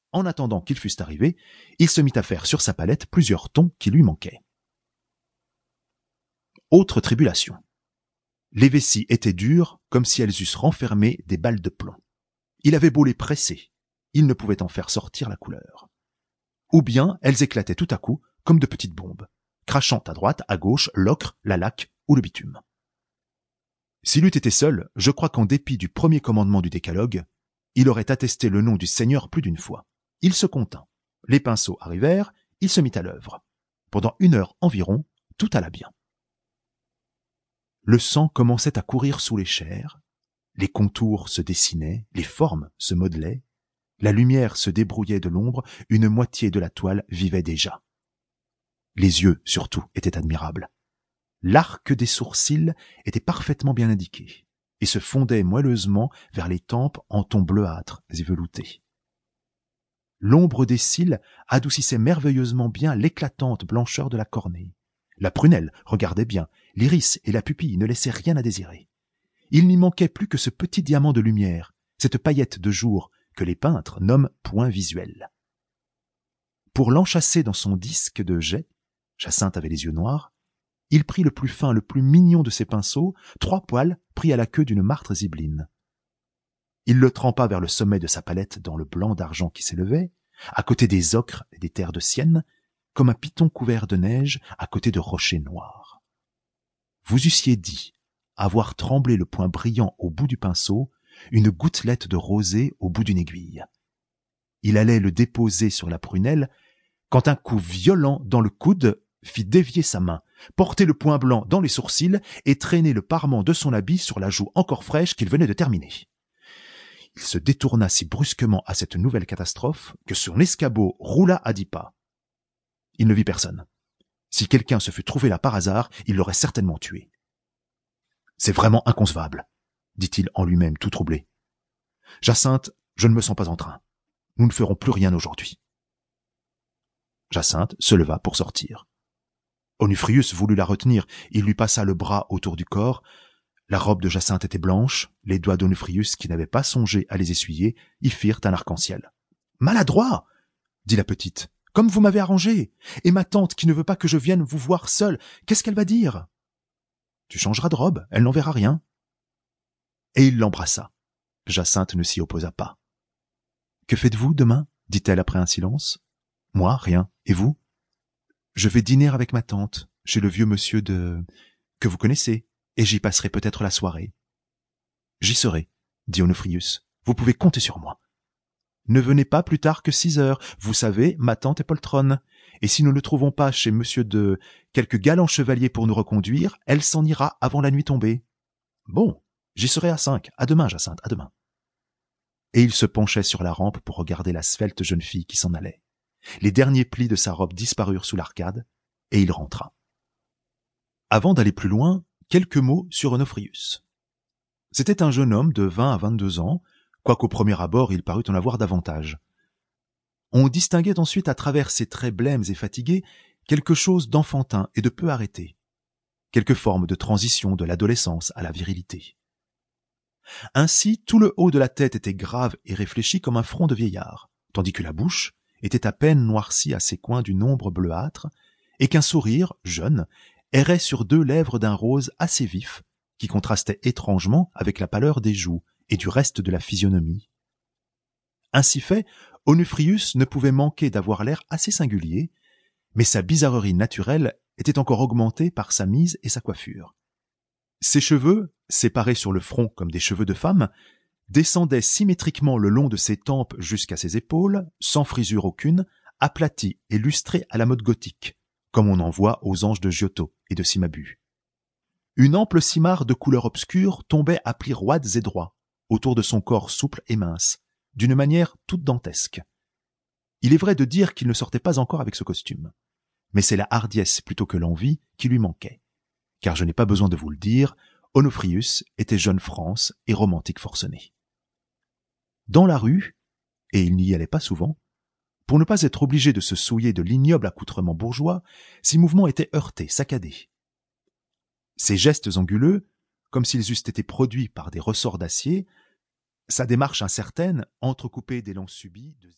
En attendant qu'ils fussent arrivés, il se mit à faire sur sa palette plusieurs tons qui lui manquaient. Autre tribulation. Les vessies étaient dures comme si elles eussent renfermé des balles de plomb. Il avait beau les presser, il ne pouvait en faire sortir la couleur. Ou bien elles éclataient tout à coup comme de petites bombes, crachant à droite, à gauche, l'ocre, la laque ou le bitume. S'il eût été seul, je crois qu'en dépit du premier commandement du décalogue, il aurait attesté le nom du Seigneur plus d'une fois. Il se contint. Les pinceaux arrivèrent, il se mit à l'œuvre. Pendant 1 heure environ, tout alla bien. Le sang commençait à courir sous les chairs, les contours se dessinaient, les formes se modelaient, la lumière se débrouillait de l'ombre, une moitié de la toile vivait déjà. Les yeux, surtout, étaient admirables. L'arc des sourcils était parfaitement bien indiqué et se fondait moelleusement vers les tempes en tons bleuâtres et veloutés. L'ombre des cils adoucissait merveilleusement bien l'éclatante blancheur de la cornée. La prunelle regardait bien, l'iris et la pupille ne laissaient rien à désirer. Il n'y manquait plus que ce petit diamant de lumière, cette paillette de jour que les peintres nomment point visuel. Pour l'enchâsser dans son disque de jet, Jacinthe avait les yeux noirs, il prit le plus fin, le plus mignon de ses pinceaux, 3 poils pris à la queue d'une martre zibeline. Il le trempa vers le sommet de sa palette dans le blanc d'argent qui s'élevait, à côté des ocres et des terres de sienne, comme un python couvert de neige à côté de rochers noirs. Vous eussiez dit avoir tremblé le point brillant au bout du pinceau, une gouttelette de rosée au bout d'une aiguille. Il allait le déposer sur la prunelle, quand un coup violent dans le coude fit dévier sa main, porter le point blanc dans les sourcils et traîner le parement de son habit sur la joue encore fraîche qu'il venait de terminer. Il se détourna si brusquement à cette nouvelle catastrophe que son escabeau roula à 10 pas. Il ne vit personne. Si quelqu'un se fût trouvé là par hasard, il l'aurait certainement tué. « C'est vraiment inconcevable, » dit-il en lui-même tout troublé. « Jacinthe, je ne me sens pas en train. Nous ne ferons plus rien aujourd'hui. » Jacinthe se leva pour sortir. Onufrius voulut la retenir, il lui passa le bras autour du corps. La robe de Jacinthe était blanche, les doigts d'Onufrius, qui n'avait pas songé à les essuyer, y firent un arc-en-ciel. « Maladroit !» dit la petite. « Comme vous m'avez arrangé. Et ma tante qui ne veut pas que je vienne vous voir seule, qu'est-ce qu'elle va dire ?»« Tu changeras de robe, elle n'en verra rien. » Et il l'embrassa. Jacinthe ne s'y opposa pas. « Que faites-vous demain ?» dit-elle après un silence. « Moi, rien. Et vous ?»« Je vais dîner avec ma tante, chez le vieux monsieur que vous connaissez, et j'y passerai peut-être la soirée. »« J'y serai, » dit Onufrius. « Vous pouvez compter sur moi. » « Ne venez pas plus tard que 6 heures. Vous savez, ma tante est poltronne. Et si nous ne trouvons pas chez monsieur quelque galant chevalier pour nous reconduire, elle s'en ira avant la nuit tombée. »« Bon, j'y serai à 5. À demain, Jacinthe, à demain. » Et il se penchait sur la rampe pour regarder la svelte jeune fille qui s'en allait. Les derniers plis de sa robe disparurent sous l'arcade, et il rentra. Avant d'aller plus loin, quelques mots sur Onufrius. C'était un jeune homme de 20 à 22 ans, quoiqu'au premier abord il parut en avoir davantage. On distinguait ensuite à travers ses traits blêmes et fatigués quelque chose d'enfantin et de peu arrêté, quelque forme de transition de l'adolescence à la virilité. Ainsi, tout le haut de la tête était grave et réfléchi comme un front de vieillard, tandis que la bouche était à peine noircie à ses coins d'une ombre bleuâtre, et qu'un sourire, jeune, errait sur 2 lèvres d'un rose assez vif, qui contrastait étrangement avec la pâleur des joues et du reste de la physionomie. Ainsi fait, Onufrius ne pouvait manquer d'avoir l'air assez singulier, mais sa bizarrerie naturelle était encore augmentée par sa mise et sa coiffure. Ses cheveux, séparés sur le front comme des cheveux de femme, descendaient symétriquement le long de ses tempes jusqu'à ses épaules, sans frisure aucune, aplatis et lustrés à la mode gothique, comme on en voit aux anges de Giotto et de Cimabue. Une ample simarre de couleur obscure tombait à plis roides et droits, autour de son corps souple et mince, d'une manière toute dantesque. Il est vrai de dire qu'il ne sortait pas encore avec ce costume, mais c'est la hardiesse plutôt que l'envie qui lui manquait, car je n'ai pas besoin de vous le dire, Onufrius était jeune France et romantique forcené. Dans la rue, et il n'y allait pas souvent, pour ne pas être obligé de se souiller de l'ignoble accoutrement bourgeois, ses mouvements étaient heurtés, saccadés. Ses gestes anguleux, comme s'ils eussent été produits par des ressorts d'acier, sa démarche incertaine, entrecoupée d'élan subis,